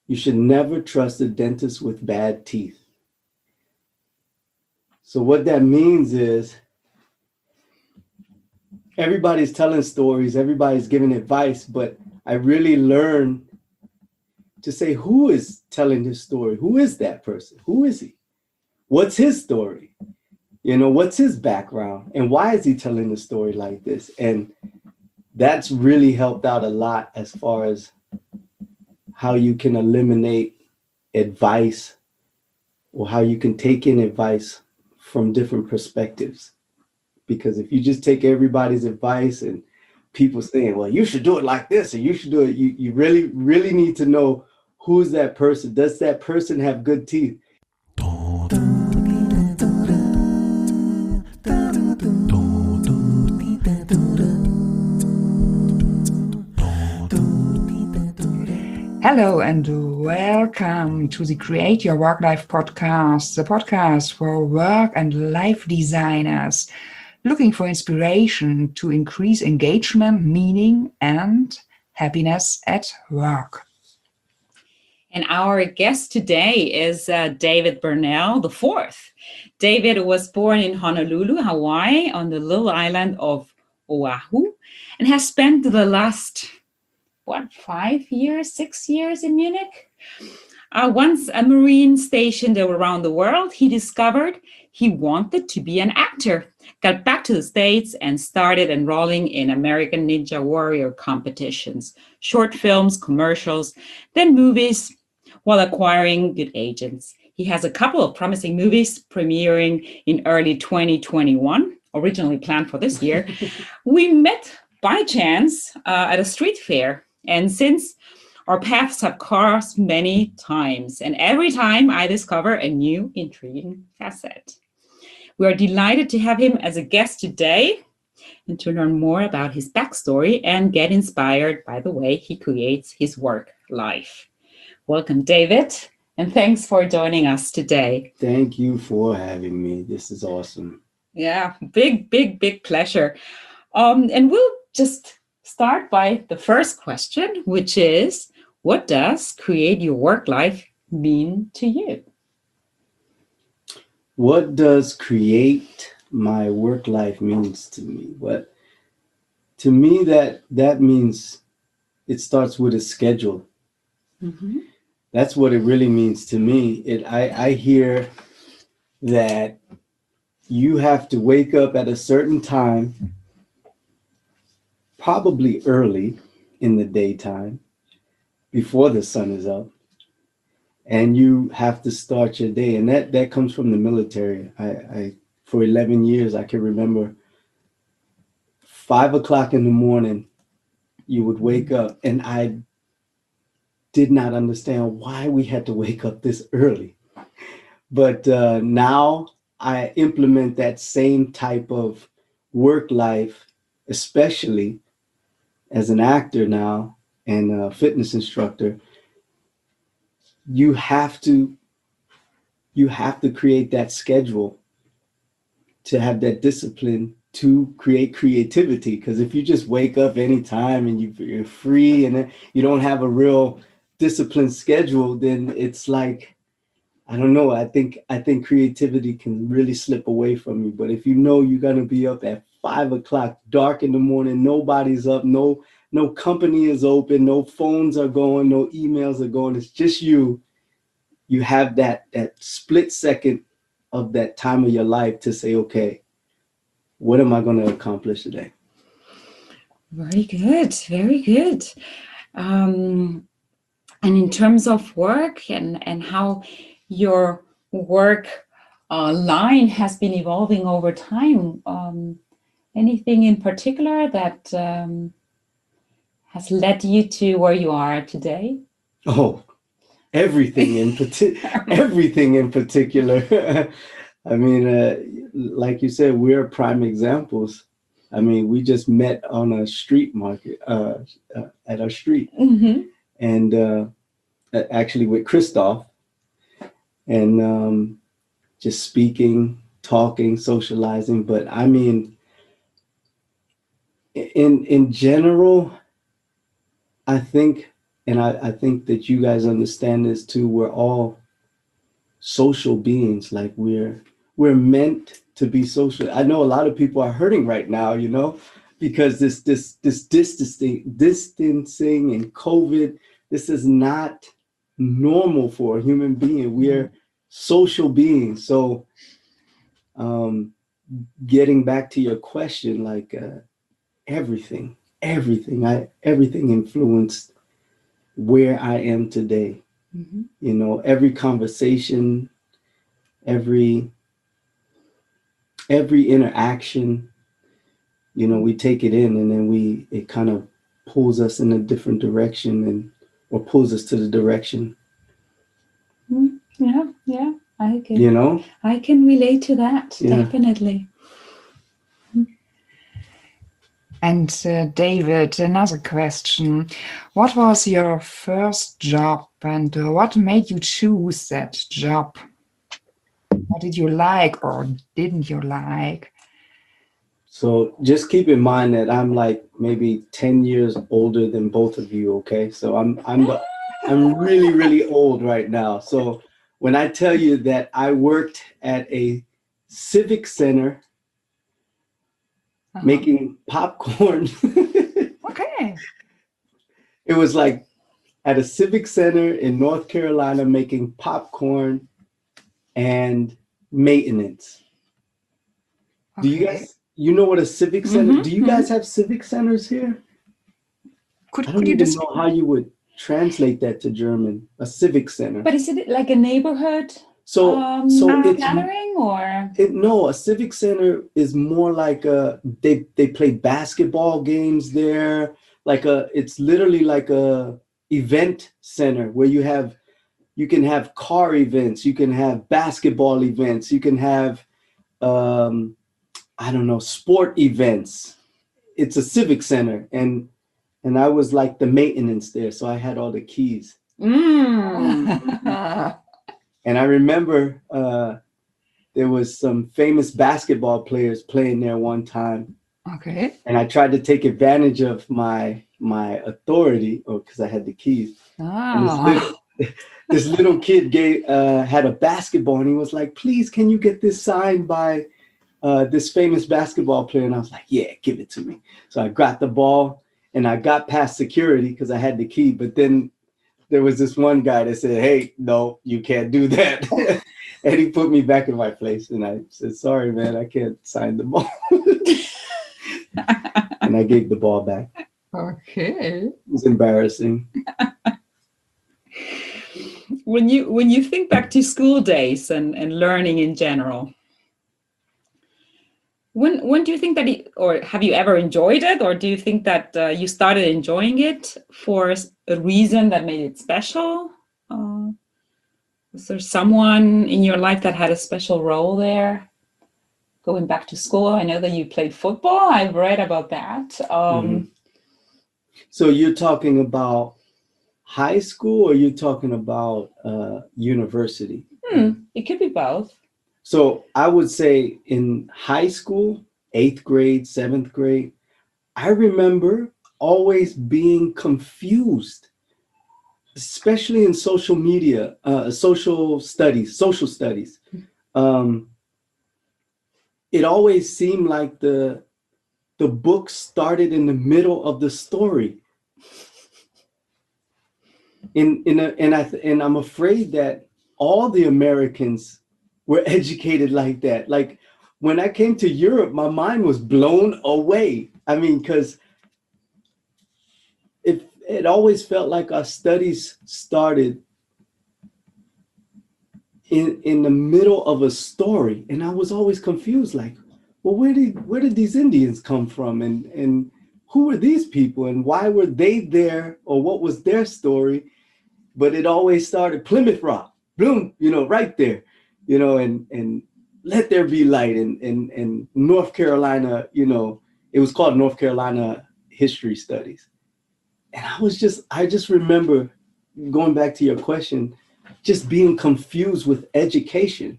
You should never trust a dentist with bad teeth. So what that means is everybody's telling stories, everybody's giving advice, but I really learned to say, who is telling this story? Who is that person? Who is he? What's his story? What's his background? And why is he telling the story like this? And that's really helped out a lot as far as how you can eliminate advice or how you can take in advice from different perspectives. Because if you just take everybody's advice and people saying, well, you should do it like this, or you should do it, you really, really need to know who's that person. Does that person have good teeth? Hello and welcome to the Create Your Work Life podcast, the podcast for work and life designers looking for inspiration to increase engagement, meaning, and happiness at work. And our guest today is David Burnell IV. David was born in Honolulu, Hawaii, on the little island of Oahu, and has spent the last 6 years in Munich. Once a Marine stationed around the world, he discovered he wanted to be an actor, got back to the States and started enrolling in American Ninja Warrior competitions, short films, commercials, then movies, while acquiring good agents. He has a couple of promising movies premiering in early 2021, originally planned for this year. We met by chance at a street fair. And since our paths have crossed many times, and every time I discover a new intriguing facet. We are delighted to have him as a guest today and to learn more about his backstory and get inspired by the way he creates his work life. Welcome, David, and thanks for joining us today. Thank you for having me. This is awesome. Yeah, big pleasure. And we'll just start by the first question, which is, what does create your work life mean to you? What does create my work life means to me? To me, that means it starts with a schedule. Mm-hmm. That's what it really means to me. I hear that you have to wake up at a certain time, probably early in the daytime, before the sun is up, and you have to start your day. And that comes from the military. I for 11 years, I can remember 5 o'clock in the morning, you would wake up, and I did not understand why we had to wake up this early. But now I implement that same type of work life, especially as an actor now and a fitness instructor. You have to create that schedule to have that discipline to create creativity. Because if you just wake up anytime and you're free and you don't have a real disciplined schedule, then it's like, I don't know. I think creativity can really slip away from you. But if you know you're gonna be up at 5 o'clock, dark in the morning, nobody's up, no company is open, no phones are going, no emails are going, it's just you. You have that split second of that time of your life to say, okay, what am I going to accomplish today? Very good, very good. And in terms of work and how your work line has been evolving over time, anything in particular that has led you to where you are today? Oh, everything in particular. I mean, like you said, we're prime examples. I mean, we just met on a street market, at our street, mm-hmm. and actually with Christoph, and just speaking, talking, socializing. But I mean, in general, I think and I think that you guys understand this too, we're all social beings. Like we're meant to be social. I know a lot of people are hurting right now, you know, because this distancing and COVID, this is not normal for a human being. We are social beings. So getting back to your question, like everything influenced where I am today. Mm-hmm. You know, every conversation, every interaction, you know, we take it in, and then it kind of pulls us in a different direction, or pulls us to the direction. Yeah, I can. You know, I can relate to that, yeah. definitely. And David, another question. What was your first job, and what made you choose that job? What did you like or didn't you like? So just keep in mind that I'm like maybe 10 years older than both of you, okay? So I'm really, really old right now. So when I tell you that I worked at a civic center making popcorn. Okay. It was like at a civic center in North Carolina making popcorn and maintenance. Okay. Do you guys, you know what a civic center? Mm-hmm, do you guys have civic centers here? I don't Could you even know how you would translate that to German. A civic center. But is it like a neighborhood So it's gathering, or? No, a civic center is more like they play basketball games there. It's literally like a event center where you can have car events, you can have basketball events, you can have I don't know, sport events. It's a civic center, and I was like the maintenance there, so I had all the keys. And I remember there was some famous basketball players playing there one time. Okay. And I tried to take advantage of my authority, because I had the keys. And this little kid had a basketball, and he was like, "Please, can you get this signed by this famous basketball player?" And I was like, "Yeah, give it to me." So I got the ball, and I got past security because I had the key. But then there was this one guy that said, "Hey, no, you can't do that." And he put me back in my place. And I said, "Sorry, man, I can't sign the ball." And I gave the ball back. Okay. It was embarrassing. When you think back to school days and learning in general, when do you think that or have you ever enjoyed it, or do you think that you started enjoying it for a reason that made it special? Was there someone in your life that had a special role there? Going back to school, I know that you played football. I've read about that. So you're talking about high school, or you're talking about university? It could be both. So I would say in high school, 8th grade, 7th grade, I remember always being confused, especially in social media, social studies. It always seemed like the book started in the middle of the story. And I'm afraid that all the Americans were educated like that. Like when I came to Europe, my mind was blown away. I mean, because it always felt like our studies started in the middle of a story, and I was always confused. Like, well, where did these Indians come from, and who were these people, and why were they there, or what was their story? But it always started Plymouth Rock, boom, right there, and let there be light, and North Carolina, it was called North Carolina History Studies. And I just remember, going back to your question, just being confused with education.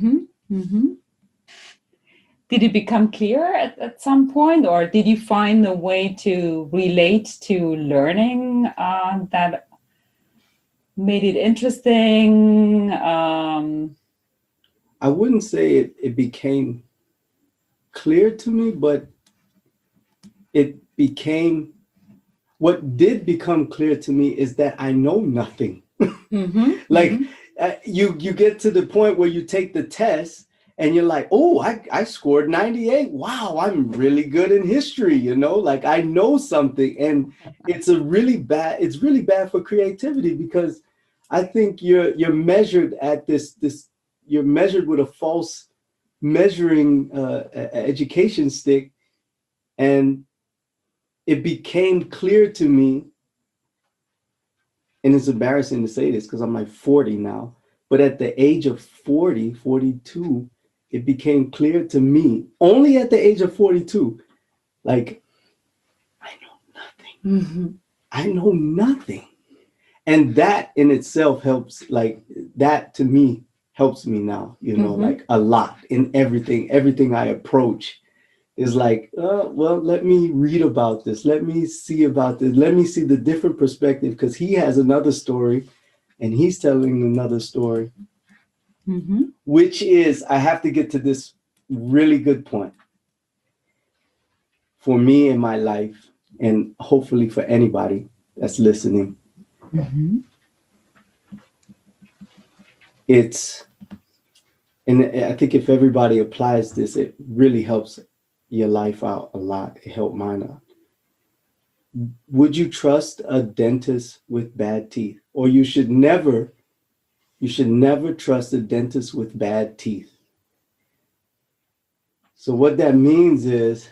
Did it become clear at some point, or did you find a way to relate to learning that made it interesting? I wouldn't say it became clear to me, but it became, what did become clear to me is that I know nothing. Like you get to the point where you take the test and you're like, oh, I scored 98. Wow, I'm really good in history, like I know something. And it's really bad for creativity, because I think you're measured at this you're measured with a false measuring education stick. And it became clear to me, and it's embarrassing to say this because I'm like 40 now, but at the age of 40, 42, it became clear to me, only at the age of 42, like, I know nothing. I know nothing. And that in itself helps, like, that to me helps me now, like a lot in everything I approach is like, well, let me read about this. Let me see about this. Let me see the different perspective, because he has another story and he's telling another story, which is, I have to get to this really good point. For me in my life, and hopefully for anybody that's listening, it's, and I think if everybody applies this, it really helps your life out a lot. It helped mine out. Would you trust a dentist with bad teeth? Or you should never trust a dentist with bad teeth. So what that means is,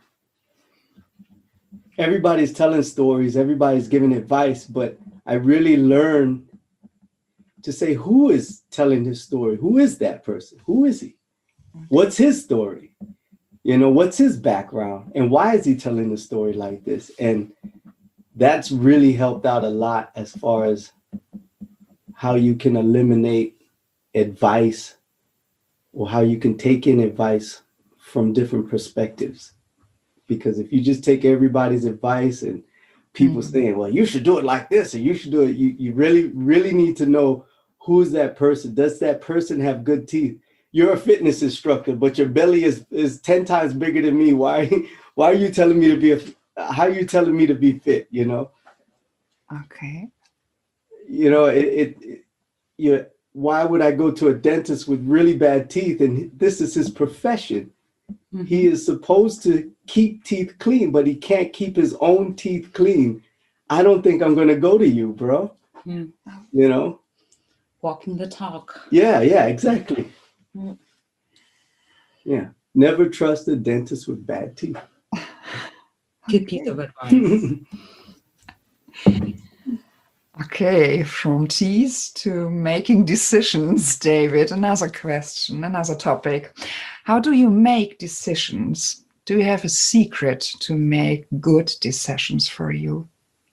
everybody's telling stories, everybody's giving advice, but I really learned to say, who is telling this story? Who is that person? Who is he? What's his story? What's his background? And why is he telling the story like this? And that's really helped out a lot as far as how you can eliminate advice, or how you can take in advice from different perspectives. Because if you just take everybody's advice and people saying, well, you should do it like this, or you should do it, you really, really need to know, who's that person? Does that person have good teeth? You're a fitness instructor, but your belly is 10 times bigger than me. Why are you telling me to be how are you telling me to be fit? Okay. Why would I go to a dentist with really bad teeth? And this is his profession. He is supposed to keep teeth clean, but he can't keep his own teeth clean. I don't think I'm going to go to you, bro. Walking the talk. Yeah, exactly. Yeah. Never trust a dentist with bad teeth. Good piece of advice. Okay, from teeth to making decisions, David. Another question, another topic. How do you make decisions? Do you have a secret to make good decisions for you?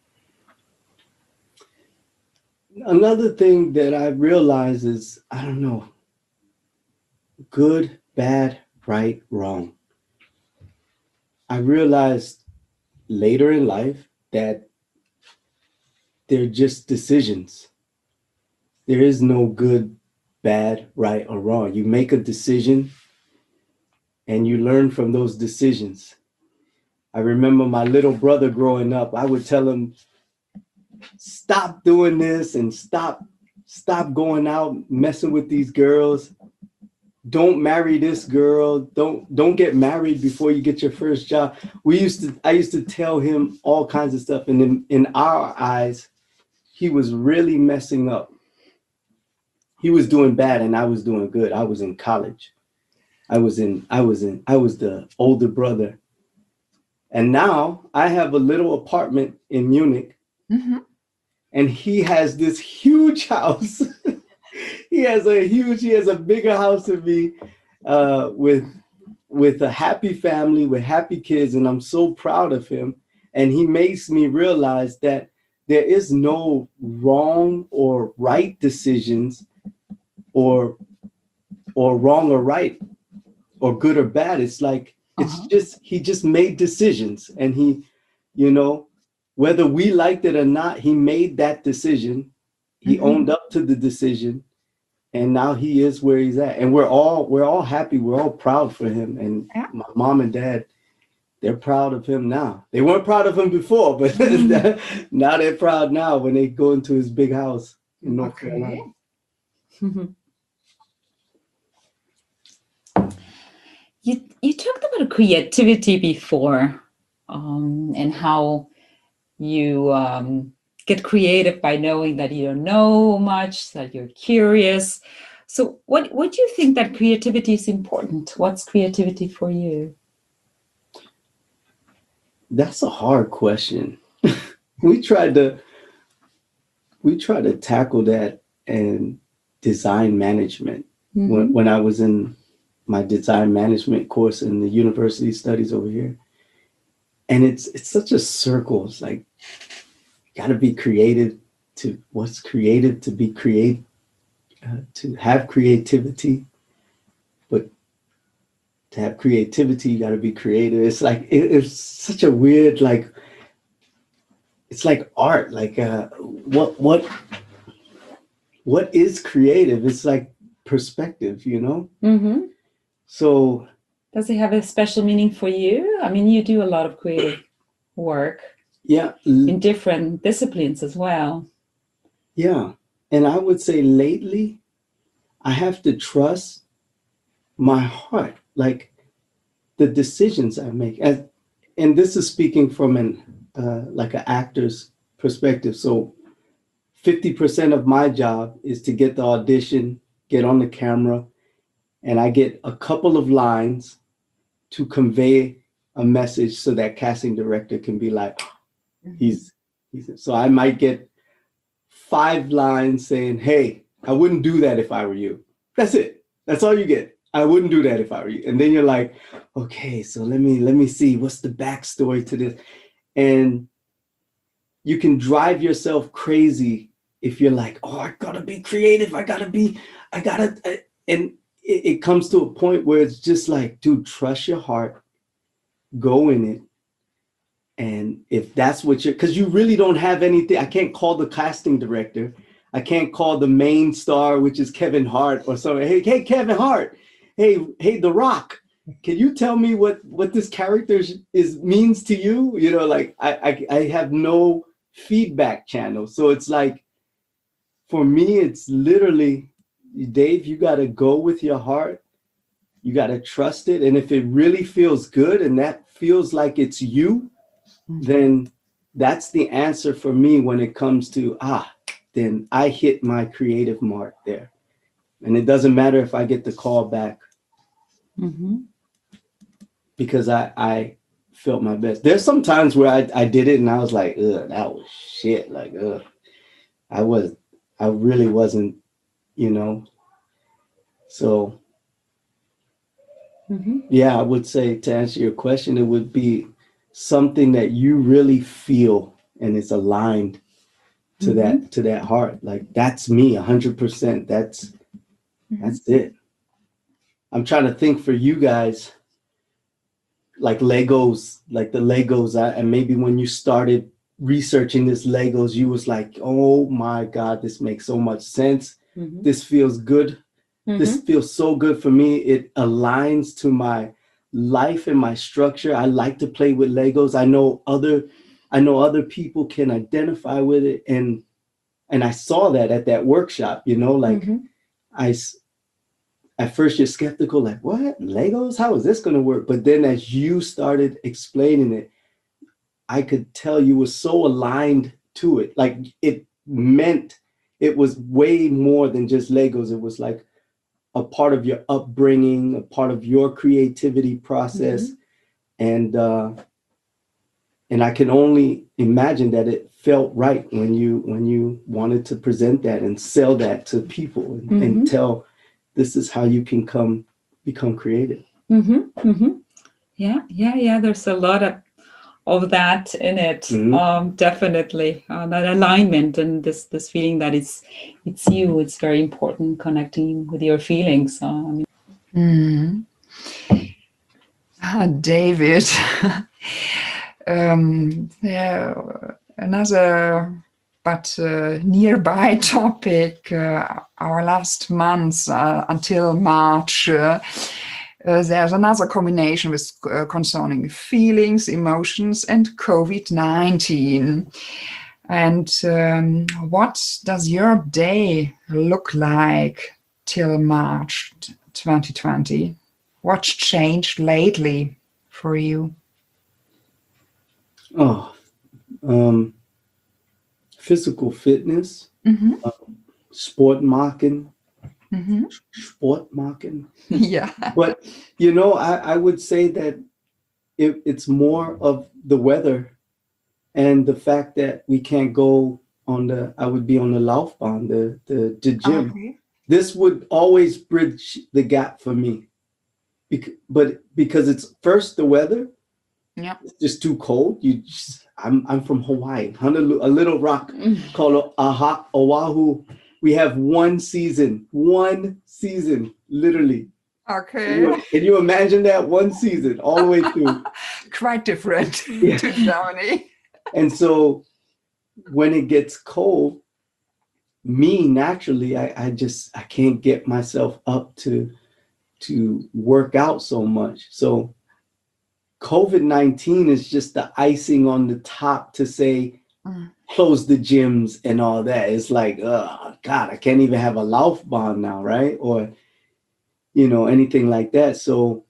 Another thing that I realize is, I don't know, good, bad, right, wrong. I realized later in life that they're just decisions. There is no good, bad, right, or wrong. You make a decision and you learn from those decisions. I remember my little brother growing up, I would tell him, stop doing this and stop going out messing with these girls. Don't marry this girl. Don't get married before you get your first job. I used to tell him all kinds of stuff, and in our eyes, he was really messing up. He was doing bad and I was doing good. I was in college. I was the older brother. And now I have a little apartment in Munich. And he has this huge house. He has a bigger house than me, with a happy family, with happy kids, and I'm so proud of him. And he makes me realize that there is no wrong or right decisions, or wrong or right, or good or bad. It's like, he just made decisions, and he, whether we liked it or not, he made that decision. he owned up to the decision, and now he is where he's at. And we're all happy. We're all proud for him. And my mom and dad, they're proud of him now. They weren't proud of him before, but now they're proud now when they go into his big house in North Carolina. You talked about creativity before, and how you get creative by knowing that you don't know much, that you're curious. So what do you think that creativity is important? What's creativity for you? That's a hard question. we tried to tackle that in design management when I was in my design management course in the university studies over here. And it's such a circle. It's like, you got to be creative to what's creative, to be creative, to have creativity. But to have creativity, you got to be creative. It's like, it's such a weird, like, it's like art. Like, what is creative? It's like perspective, you know? Mm-hmm. So does it have a special meaning for you? I mean, you do a lot of creative work. Yeah. In different disciplines as well. Yeah. And I would say lately, I have to trust my heart, like the decisions I make. And this is speaking from like an actor's perspective. So 50% of my job is to get the audition, get on the camera, and I get a couple of lines to convey a message so that casting director can be like, he's so I might get 5 lines saying, hey, I wouldn't do that if I were you. That's it. That's all you get. I wouldn't do that if I were you. And then you're like, okay, so let me see, what's the backstory to this? And you can drive yourself crazy if you're like, oh, I gotta be creative. And it comes to a point where it's just like, dude, trust your heart, go in it. And if that's what because you really don't have anything, I can't call the casting director. I can't call the main star, which is Kevin Hart or something. Hey, Kevin Hart. Hey, The Rock. Can you tell me what this character means to you? You know, like I have no feedback channel. So it's like, for me, it's literally, Dave, you got to go with your heart. You got to trust it. And if it really feels good and that feels like it's you, then that's the answer for me when it comes to, then I hit my creative mark there. And it doesn't matter if I get the call back, because I felt my best. There's some times where I did it and I was like, that was shit. Like, I really wasn't, you know. So, yeah, I would say, to answer your question, it would be something that you really feel and is aligned to that heart. Like, that's me 100%. That's it. I'm trying to think for you guys, like Legos, like the Legos, and maybe when you started researching this Legos, you was like, oh my God, this makes so much sense. This feels good. This feels so good for me. It aligns to my life and my structure. I like to play with Legos. I know other people can identify with it. And I saw that at that workshop, you know, like at first you're skeptical, like, what? Legos? How is this going to work? But then as you started explaining it, I could tell you were so aligned to it. Like, it meant it was way more than just Legos. It was like a part of your upbringing, a part of your creativity process. And I can only imagine that it felt right when you wanted to present that and sell that to people and tell, this is how you can become creative. Yeah. There's a lot of that in it. Definitely that alignment and this feeling that it's you. It's very important, connecting with your feelings. David, another but nearby topic, our last month until March, there's another combination with concerning feelings, emotions, and COVID-19. And what does your day look like till March 2020? What's changed lately for you? Oh, physical fitness, sport marking, Yeah. But, I would say that it's more of the weather and the fact that we can't go I would be on the Laufbahn, the gym. Okay. This would always bridge the gap for me. Because it's first the weather, Yeah. it's just too cold. I'm from Hawaii, Honolulu, a little rock called Oahu. We have one season, literally. Okay. Can you imagine that? One season all the way through. Quite different Yeah. to Germany. And so when it gets cold, me naturally, I can't get myself up to work out so much. So COVID-19 is just the icing on the top to say, close the gyms and all that. It's like, oh God, I can't even have a Laufbahn now, right? Or, anything like that. So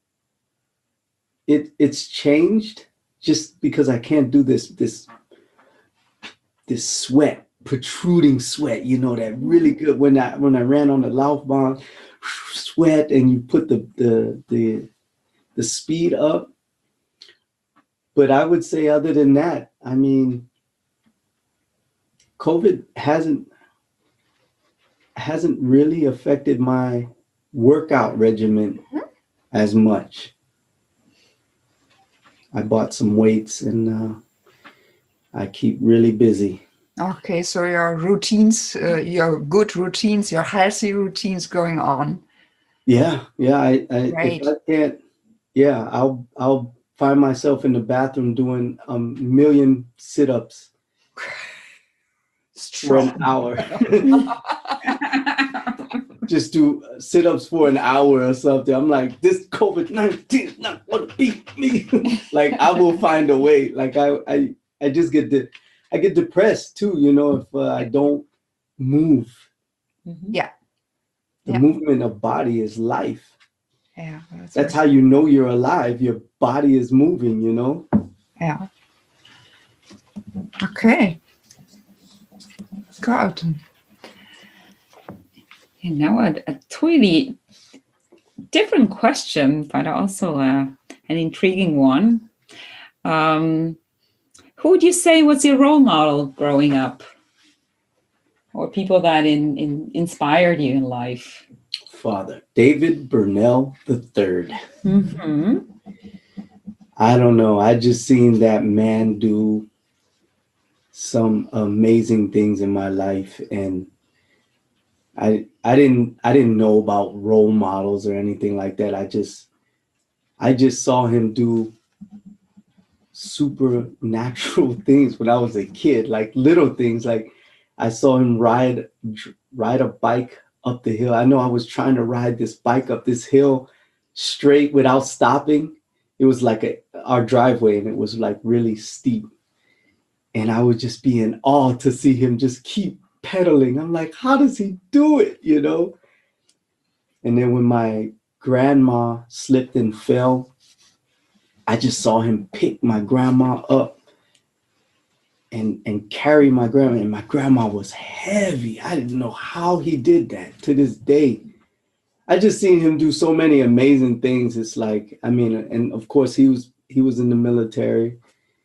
it's changed just because I can't do this sweat, protruding sweat, that really good when I ran on the Laufbahn, sweat, and you put the speed up. But I would say other than that, I mean, COVID hasn't really affected my workout regimen as much. I bought some weights and I keep really busy. Okay, so your routines, your good routines, your healthy routines going on. Yeah. Right. If I can't, I'll find myself in the bathroom doing a million sit-ups for an hour. Just do sit-ups for an hour or something. I'm like, this COVID-19 is not going to beat me. Like, I will find a way. Like, I just I get depressed too, if I don't move. Yeah. The movement of body is life. Yeah. That's how you know you're alive. Your body is moving, Yeah. Okay. Good. Now a totally different question, but also an intriguing one. Who would you say was your role model growing up? Or people that inspired you in life? Father David Burnell III. Mm-hmm. I don't know. I just seen that man do some amazing things in my life, and I didn't know about role models or anything like that. I just saw him do supernatural things when I was a kid, like little things. Like I saw him ride a bike up the hill. I know I was trying to ride this bike up this hill straight without stopping. It was like our driveway, and it was like really steep. And I would just be in awe to see him just keep pedaling. I'm like, how does he do it, And then when my grandma slipped and fell, I just saw him pick my grandma up and carry my grandma. And my grandma was heavy. I didn't know how he did that to this day. I just seen him do so many amazing things. It's like, I mean, and of course he was in the military.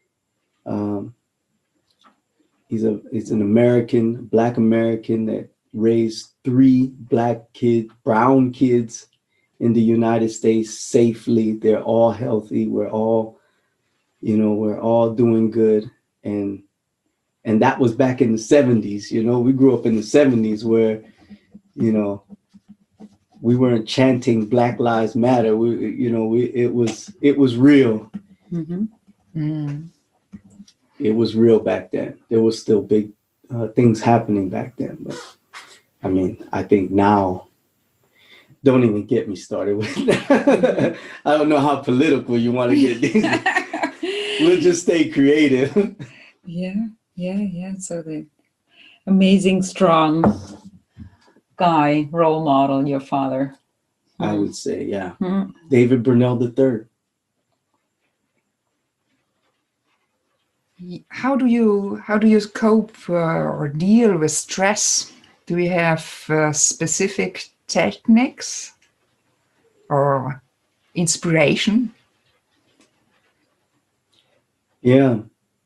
He's an American, Black American that raised 3 brown kids in the United States safely. They're all healthy. We're all doing good. And that was back in the 70s. We grew up in the 70s where, we weren't chanting Black Lives Matter. It was real. Mm-hmm. It was real back then. There was still big things happening back then. But I mean, I think now, don't even get me started with that. I don't know how political you want to get these. We'll just stay creative. Yeah. So the amazing, strong guy, role model, your father. I would say, yeah. Mhm. David Burnell III. How do you cope or deal with stress? Do you have specific techniques or inspiration? Yeah.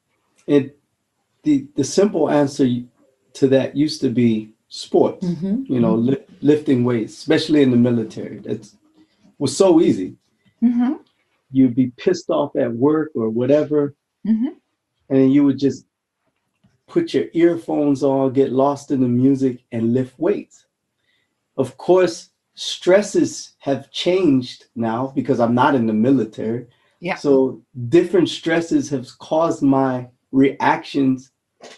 The simple answer to that used to be sports. You know, lifting weights, especially in the military. That was so easy. Mm-hmm. You'd be pissed off at work or whatever, Mm-hmm. and then you would just put your earphones on, get lost in the music, and lift weights. Of course, stresses have changed now because I'm not in the military. Yeah. So different stresses have caused my reactions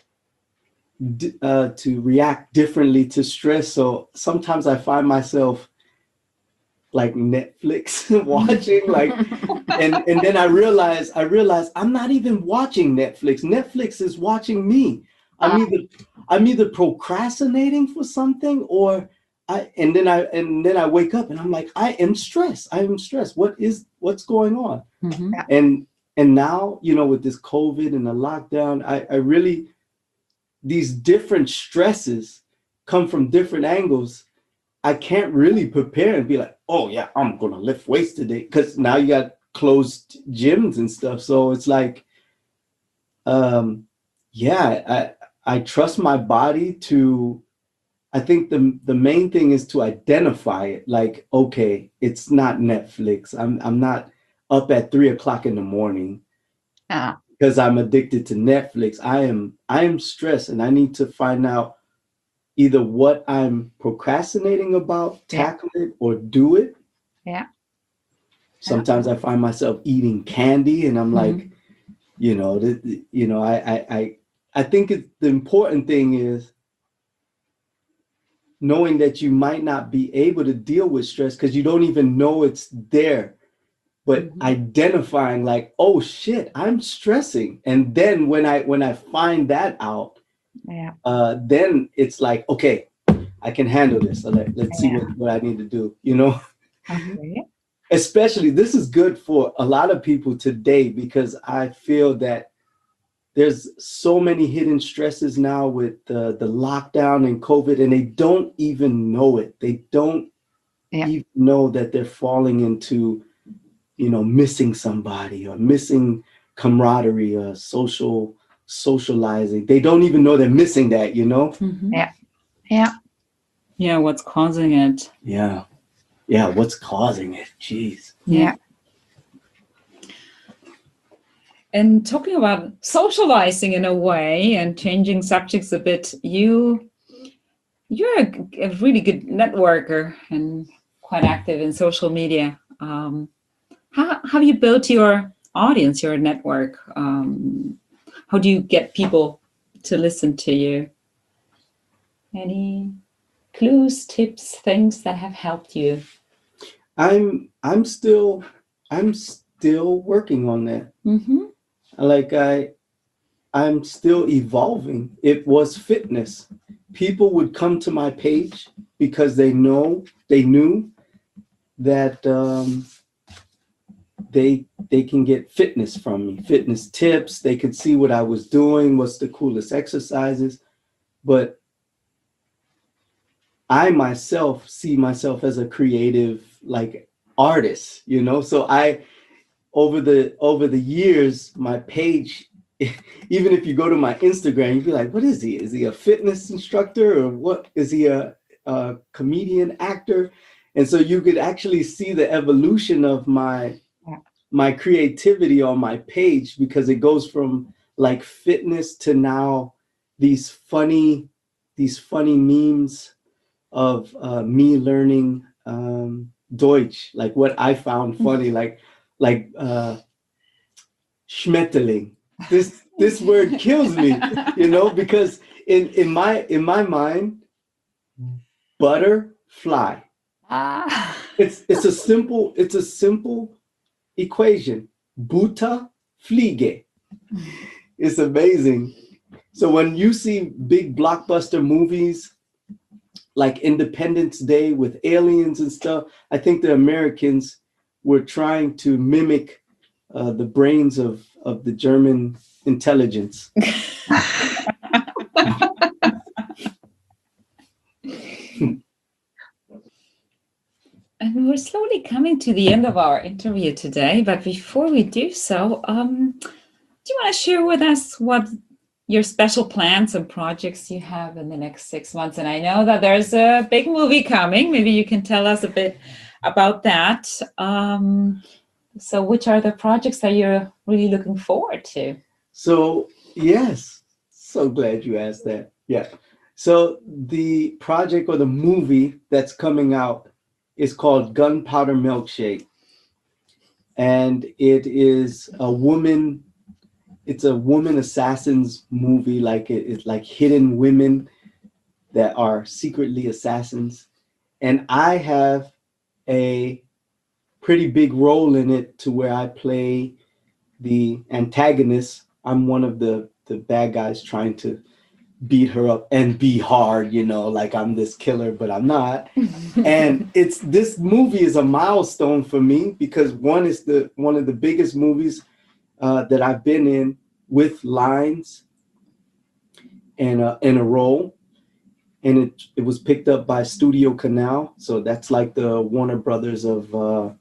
to react differently to stress. So sometimes I find myself like Netflix watching, like, and then I realize I'm not even watching Netflix. Netflix is watching me. I'm either procrastinating for something, or and then I wake up and I'm like, I am stressed. What's going on? Mhm. And now, you know, with this COVID and the lockdown, I really, these different stresses come from different angles. I can't really prepare and be like, oh yeah, I'm gonna lift weights today, because now you got closed gyms and stuff. So it's like, yeah, I trust my body to. I think the main thing is to identify it. Like, okay, it's not Netflix. I'm not up at 3:00 in the morning because I'm addicted to Netflix. I am stressed, and I need to find out either what I'm procrastinating about, tackle it, or do it. Yeah. Sometimes I find myself eating candy, and I'm like, you know, I think the important thing is knowing that you might not be able to deal with stress because you don't even know it's there, but identifying like, oh shit, I'm stressing. And then when I find that out, then it's like, okay, I can handle this. So let's see what I need to do, you know? Okay. Especially, this is good for a lot of people today, because I feel that there's so many hidden stresses now with the lockdown and COVID, and they don't even know it. They don't even know that they're falling into, you know, missing somebody or missing camaraderie or socializing. They don't even know they're missing that, you know? Yeah, what's causing it? Yeah, what's causing it? Jeez. Yeah. And talking about socializing in a way and changing subjects a bit, you're a really good networker and quite active in social media. How have you built your audience, your network? How do you get people to listen to you? Any clues, tips, things that have helped you? I'm still working on that. Like I'm still evolving. It was fitness. People would come to my page because they knew that they can get fitness from me, fitness tips. They could see what I was doing, what's the coolest exercises. But I myself see myself as a creative, like, artist, you know? So over the years, my page, even if you go to my Instagram, you'd be like, what is he? Is he a fitness instructor, or what? Is he a comedian, actor? And so you could actually see the evolution of my creativity on my page, because it goes from like fitness to now these funny memes of me learning Deutsch, like what I found funny, like Schmetterling. This word kills me, you know, because in my mind, butterfly. Ah. It's a simple equation. Buta fliege. It's amazing. So when you see big blockbuster movies like Independence Day with aliens and stuff, I think the Americans were trying to mimic the brains of the German intelligence. And we're slowly coming to the end of our interview today. But before we do so, do you want to share with us what your special plans and projects you have in the next 6 months? And I know that there's a big movie coming. Maybe you can tell us a bit about that. So which are the projects that you're really looking forward to? So, yes, so glad you asked that. Yeah. So the project or the movie that's coming out is called Gunpowder Milkshake. And it is it's a woman assassins movie, like it's like hidden women that are secretly assassins. And I have a pretty big role in it to where I play the antagonist. I'm one of the bad guys trying to beat her up and be hard, like I'm this killer, but I'm not. And this movie is a milestone for me because one of the biggest movies that I've been in with lines and in a role. And it was picked up by Studio Canal. So that's like the Warner Brothers or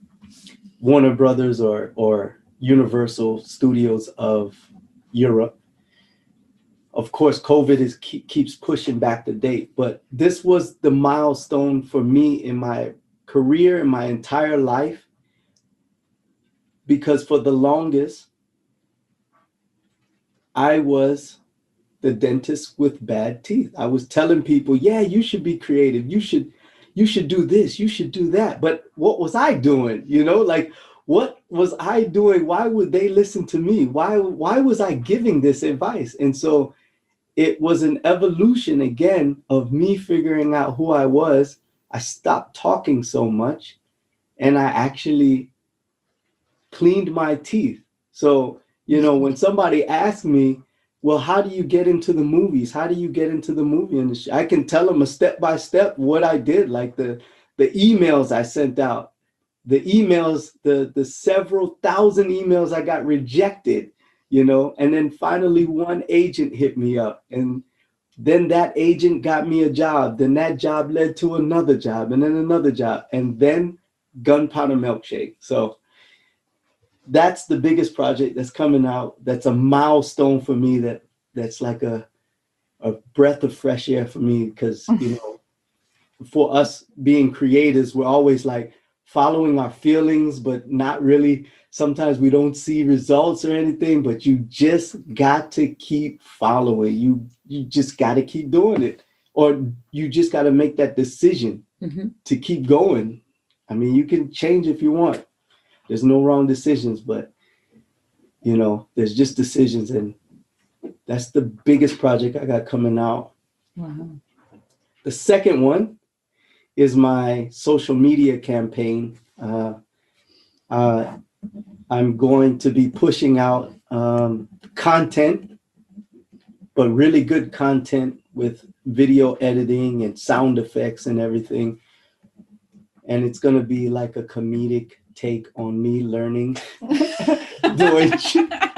Universal Studios of Europe. Of course, COVID keeps pushing back the date, but this was the milestone for me in my career, in my entire life, because for the longest, I was the dentist with bad teeth. I was telling people, yeah, you should be creative. You should do this. You should do that. But what was I doing? Like, what was I doing? Why would they listen to me? Why was I giving this advice? And so it was an evolution again of me figuring out who I was. I stopped talking so much and I actually cleaned my teeth. So, when somebody asks me, well, how do you get into the movies? How do you get into the movie industry? I can tell them a step by step what I did, like the emails I sent out, the emails, the several thousand emails I got rejected, and then finally one agent hit me up, and then that agent got me a job. Then that job led to another job, and then another job, and then Gunpowder Milkshake. So that's the biggest project that's coming out. That's a milestone for me. That's like a breath of fresh air for me, because for us being creators, we're always like following our feelings, but not really. Sometimes we don't see results or anything, but you just got to keep following. You just got to keep doing it, or you just got to make that decision to keep going. I mean, you can change if you want. There's no wrong decisions, but there's just decisions, and that's the biggest project I got coming out. Wow. The second one is my social media campaign. I'm going to be pushing out content, but really good content with video editing and sound effects and everything. And it's going to be like a comedic take on me learning Deutsch.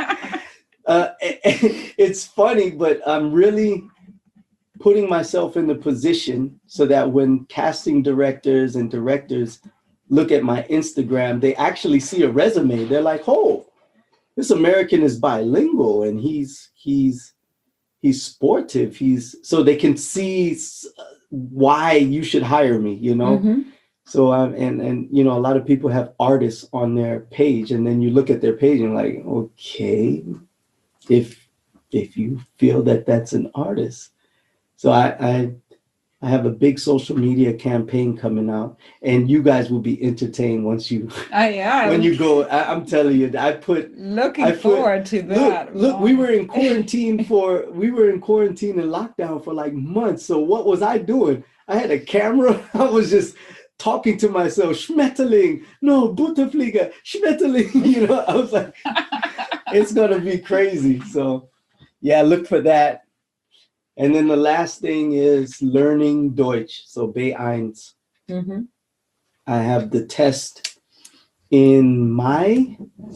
It's funny, but I'm really putting myself in the position so that when casting directors and directors look at my Instagram, they actually see a resume. They're like, oh, this American is bilingual and he's sportive. So they can see why you should hire me, So and a lot of people have artists on their page, and then you look at their page and like, okay, if you feel that that's an artist. So I I have a big social media campaign coming out, and you guys will be entertained once you when you go. I'm telling you, looking forward to that. Look, we were in quarantine and lockdown for like months. So what was I doing? I had a camera. I was just talking to myself, Schmetterling, no, Butterflieger, Schmetterling. You know, I was like, it's gonna be crazy. So yeah, look for that. And then the last thing is learning Deutsch, so B1. Mm-hmm. I have the test in Mai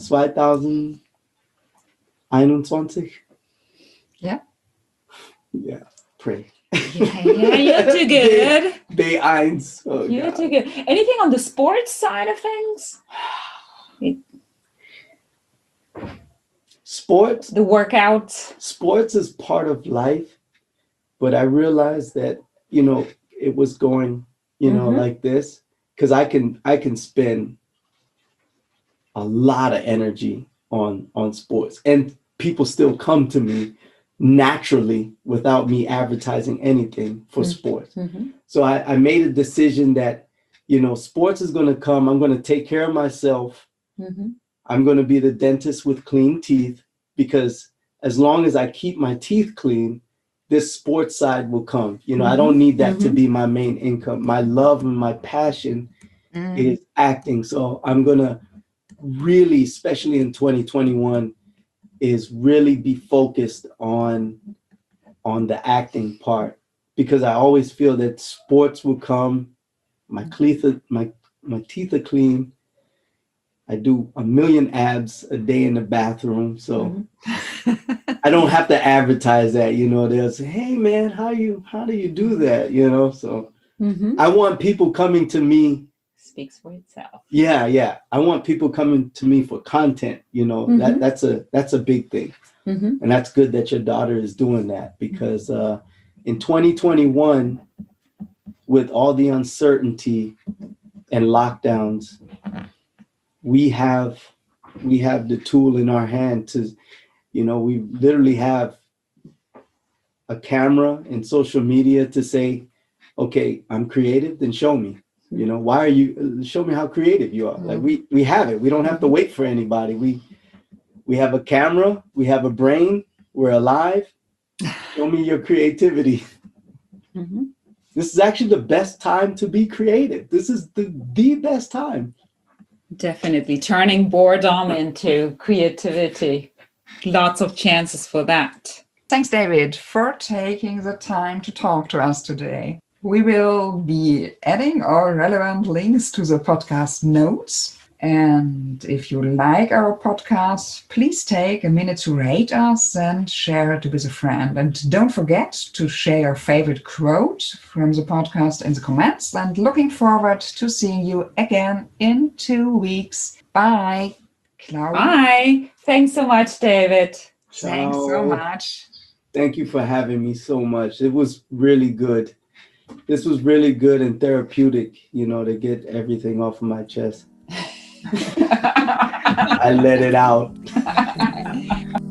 2021. Yeah. Yeah, pray. Yeah, you're too good. B1. Oh, you're God. too good. Anything on the sports side of things? Sports. The workouts. Sports is part of life, but I realized that, you know, it was going, you know, like this, because I can spend a lot of energy on sports, and people still come to me naturally without me advertising anything for sports. So I made a decision that, you know, sports is going to come. I'm going to take care of myself. I'm going to be the dentist with clean teeth, because as long as I keep my teeth clean, this sports side will come. You know, I don't need that to be my main income. My love and my passion is acting. So I'm going to really, especially in 2021, is really be focused on the acting part, because I always feel that sports will come. My teeth are clean. I do 1 million abs a day in the bathroom, so I don't have to advertise that. You know, they'll say, "Hey, man, how do you do that?" You know, so I want people coming to me. Speaks for itself. Yeah. I want people coming to me for content. You know, that's a big thing, and that's good that your daughter is doing that, because in 2021, with all the uncertainty and lockdowns, we have the tool in our hand to, you know, we literally have a camera and social media to say, okay, I'm creative, then show me. You know, show me how creative you are. Like we have it. We don't have to wait for anybody. We have a camera, we have a brain, we're alive. Show me your creativity. This is actually the best time to be creative. This is the best time. Definitely turning boredom into creativity. Lots of chances for that. Thanks, David, for taking the time to talk to us today. We will be adding all relevant links to the podcast notes. And if you like our podcast, please take a minute to rate us and share it with a friend. And don't forget to share your favorite quote from the podcast in the comments. And looking forward to seeing you again in 2 weeks. Bye. Claudia. Bye. Thanks so much, David. Thanks so much. Thank you for having me so much. It was really good. This was really good and therapeutic, you know, to get everything off of my chest. I let it out.